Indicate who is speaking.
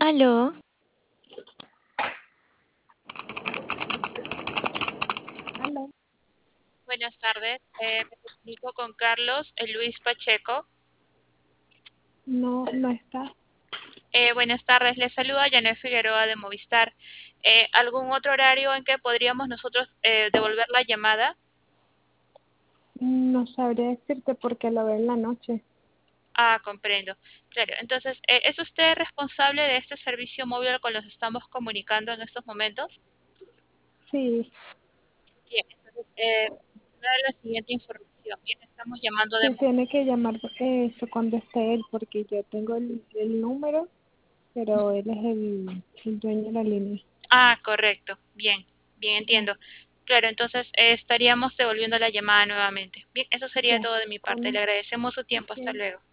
Speaker 1: Aló,
Speaker 2: Aló.
Speaker 1: buenas tardes. Me comunico con Carlos Luis Pacheco.
Speaker 2: No, no está.
Speaker 1: Buenas tardes, les saluda Janet Figueroa de Movistar. ¿Algún otro horario en que podríamos nosotros devolver la llamada?
Speaker 2: No sabría decirte porque lo veo en la noche.
Speaker 1: Ah, comprendo. Claro, entonces, ¿es usted responsable de este servicio móvil al cual nos estamos comunicando en estos momentos?
Speaker 2: Sí,
Speaker 1: Bien, entonces, dar la siguiente información. Bien, estamos llamando de
Speaker 2: sí tiene que llamar eso cuando esté él porque yo tengo el número, pero él es el dueño de la línea.
Speaker 1: Ah, correcto. Bien, bien
Speaker 2: Ya,
Speaker 1: entiendo. Claro, entonces estaríamos devolviendo la llamada nuevamente. Bien, eso sería
Speaker 2: ya.
Speaker 1: todo de mi parte. Le
Speaker 2: Con,
Speaker 1: agradecemos su tiempo. Hasta
Speaker 2: ok.
Speaker 1: luego.